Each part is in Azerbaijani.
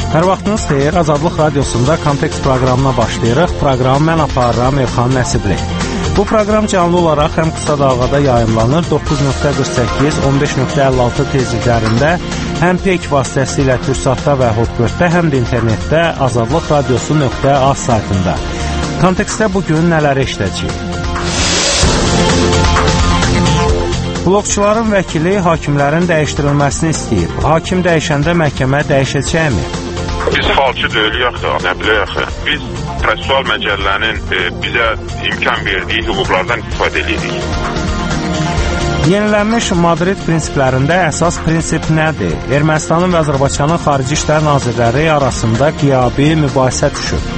Hər vaxtınız xeyir, Azadlıq Radiosunda Kontekst proqramına başlayırıq. Proqramı mən aparıram, Elxan Nəsibli. Bu proqram canlı olaraq həm qısa dalğada yayımlanır, 9.48, 15.56 tezliklərində, həm PEK vasitəsilə Türksatda və Hotbird-də, həm də internetdə azadlıqradiosu.az saytında. Kontekstdə bugün nələri işləyəcəyik? Blokçuların vəkili hakimlərin dəyişdirilməsini istəyib. Hakim dəyişəndə məhkəmə dəyişəcəkmi? Biz falçı deyilik axı, nə bilək axı. Biz prosessual məcəllənin bizə imkan verdiyi hüquqlardan istifadə edirik. Yenilənmiş Madrid prinsiplərində əsas prinsip nədir? Ermənistanın və Azərbaycanın Xarici İşlər Nazirləri arasında qiyabi mübahisə düşüb.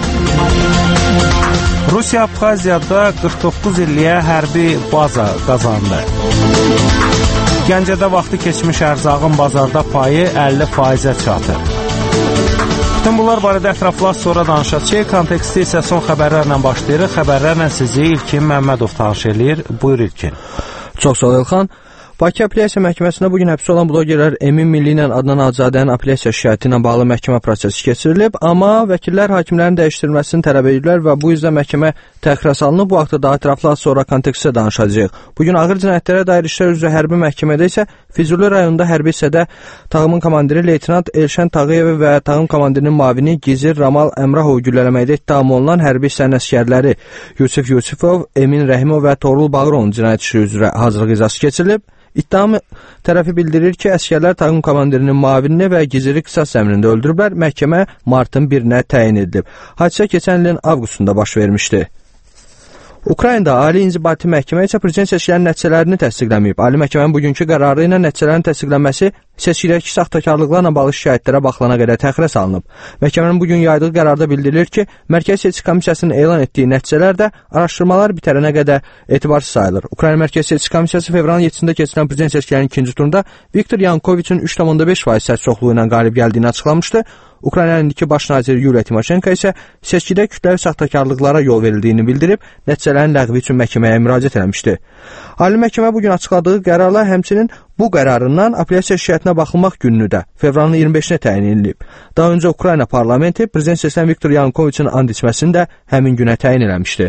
Rusiya Abxaziyada 49 illiyə hərbi baza qazandı. Gəncədə vaxtı keçmiş ərzağın bazarda payı 50%-ə çatır. Bütün bunlar barədə ətraflı sonra danışacağıq. Konteksti isə son xəbərlərlə başlayırıq. Xəbərlərlə sizi İlkin Məmmədov tanış eləyir. Buyur İlkin. Çox sağ ol Elxan. Bakı Apellyasiya Məhkəməsində bugün həbs olan blogerlər Emin Milli ilə Adnan Ağzadənin apellyasiya şikayəti ilə bağlı məhkəmə prosesi keçirilib, amma vəkillər hakimlərin dəyişdirilməsini tələb edirlər və bu üzrə məhkəmə təxirə salınıb. Bu haqda daha ətraflı sonra kontekstdə danışacağıq. Bugün ağır cinayətlərə dair işlər üzrə hərbi məhkəmədə isə Füzuli rayonunda hərbi hissədə tağımın komandiri Leytenant Elşən Tağıyev və tağım komandirinin mavini Gizir Ramal Əmrahov güllələməkdə ittiham olunan hərbi hissənin əsgərləri Yusif Yusifov, Emin Rəhimov və Toğrul Bağırovun cinayət işi üzrə hazırlıq icrası keçirilib. İttiham tərəfi bildirir ki, əsgərlər tağım komandirinin mavinini və Giziri qisas zəminində öldürüblər. Məhkəmə martın 1-nə təyin edilib. Hadisə keçən ilin avqustunda baş vermişdi. Ukraynada Ali İnzibati Məhkəmə isə prezident seçkilərinin nəticələrini təsdiqləməyib. Ali Məhkəmənin bugünkü qərarı ilə nəticələrin təsdiqlənməsi seçkidəki saxtakarlıqlarla bağlı şikayətlərə baxılana qədər təxirə salınıb. Məhkəmənin bugün yaydığı qərarda bildirilir ki, Mərkəzi Seçki Komissiyasının elan etdiyi nəticələr də araşdırmalar bitərənə qədər etibarsız sayılır. Ukrayna Mərkəzi Seçki Komissiyası fevralın 7-sində keçirilən prezident seçkilərinin ikinci turunda Viktor Yanukoviçin 3,5% səs çoxluğu ilə qalib gəldiyini açıqlamışdı. Ukraynanın indiki baş naziri Yuliya Timoşenko isə seçkidə kütləvi saxtakarlıqlara yol verildiyini bildirib, nəticələrin ləğvi üçün məhkəməyə müraciət etmişdi. Ali Məhkəmə bugün açıqladığı qərarla həmçinin bu qərarından apellyasiya şikayətinə baxılmaq gününü də fevralın 25-nə təyin edilib. Daha öncə Ukrayna parlamenti prezident seçilən Viktor Yanukoviçin and içməsini də həmin günə təyin etmişdi.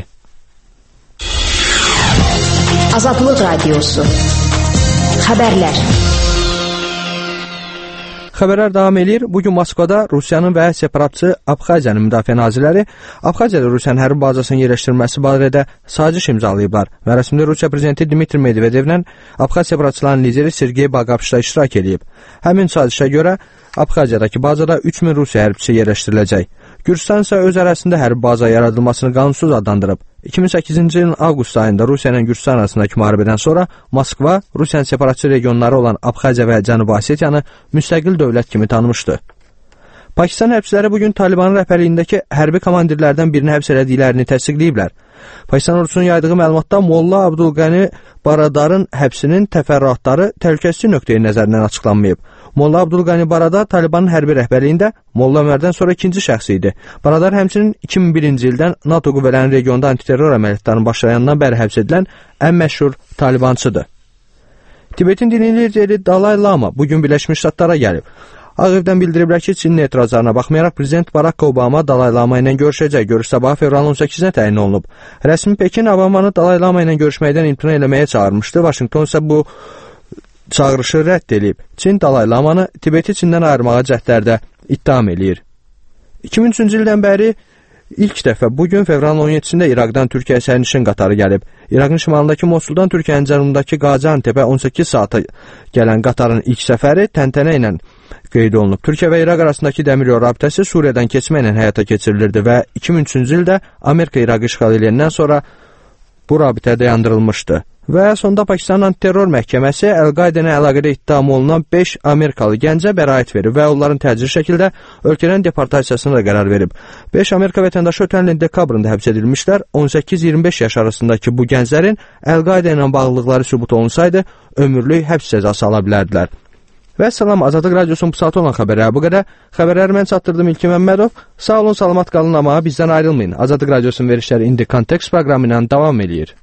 Azadlıq Radiosu. Xəbərlər. Xəbərlər davam edir. Bugün Moskvada Rusiyanın və separatçı Abxaziyanın müdafiə nazirləri Abxaziyada Rusiyanın hərbi bazasının yerləşdirilməsi barədə saziş imzalayıblar. Mərasimdə Rusiya prezidenti Dmitri Medvedevlə Abxaz separatçılarının lideri Sergey Bagapşda iştirak edib. Həmin sazişə görə Abxaziyadakı bazada 3000 Rusiya hərbçisi yerləşdiriləcək. Gürcistan isə öz ərazisində hərbi baza yaradılmasını qanunsuz adlandırıb. 2008-ci ilin avqust ayında Rusiya ilə Gürcistan arasındakı müharibədən sonra Moskva Rusiyanın separatçı regionları olan Abxaziya və Cənubi Osetiyanı müstəqil dövlət kimi tanımışdı. Pakistan hərbçiləri bugün Talibanın rəhbərliyindəki hərbi komandirlərdən birini həbs elədiklərini təsdiqləyiblər. Pakistan ordusunun yaydığı məlumatda Molla Abdulqani Baradarın həbsinin təfərrüatları təhlükəsizlik nöqteyi nəzərindən açıqlanmayıb. Molla Abdulqani Baradar Talibanın hərbi rəhbərliyində Molla Ömərdən sonra ikinci şəxsi idi. Baradar həmçinin 2001-ci ildən NATO qüvvələrinin regionda antiterror əməliyyatlarının başlayandan bəri həbs edilən ən məşhur talibançıdır. Tibetin dini lideri Dalai Lama bugün Birləşmiş Ştatlara gəlib. Ağ Evdən bildiriblər ki, Çinin etirazlarına baxmayaraq Prezident Barack Obama Dalai Lama ilə görüşəcək. Görüş sabahı fevralın 18-nə təyin olunub. Rəsmi Pekin Obamanı Dalai Lama ilə görüşməkdən imtina eləməyə çağırmışdı. Vaşinqton isə bu çağırışı rədd edib. Çin Dalai Lamanı Tibeti Çindən ayırmağa cəhdlərdə ittiham eləyir. 2003-cü ildən bəri İlk dəfə bugün fevralın 17-sində İraqdan Türkiyəyə sərnişin qatarı gəlib. İraqın şimalındakı Mosuldan Türkiyənin cənubundakı Qaziantepə 18 saata gələn qatarın ilk səfəri təntənə ilə qeyd olunub. Türkiyə və İraq arasındakı dəmiryol rabitəsi Suriyadan keçməklə həyata keçirilirdi və 2003-cü ildə Amerika İraqı işğal edəndən sonra bu rabitə dayandırılmışdı. Və sonda Pakistanın antiterror məhkəməsi Əl-Qaidə ilə əlaqədə ittiham olunan 5 Amerikalı gəncə bəraət verib və onların təcili şəkildə ölkədən deportasiyasına da qərar verib. 5 Amerika vətəndaşı ötən ilin dekabrında həbs edilmişlər. 18-25 yaş arasındakı bu gənclərin Əl-Qaidə ilə bağlılıqları sübut olunsaydı, ömürlük həbs cəzası ala bilərdilər. Və salam, Azadlıq Radiosunun bu saat olan xəbərləri bu qədər. Xəbərləri mən çatdırdım İlkin Məmmədov. Sağ olun, salamat qalın, amma bizdən ayrılmayın. Azadlıq Radiosunun verişləri indi Kontekst proqramı ilə davam edir.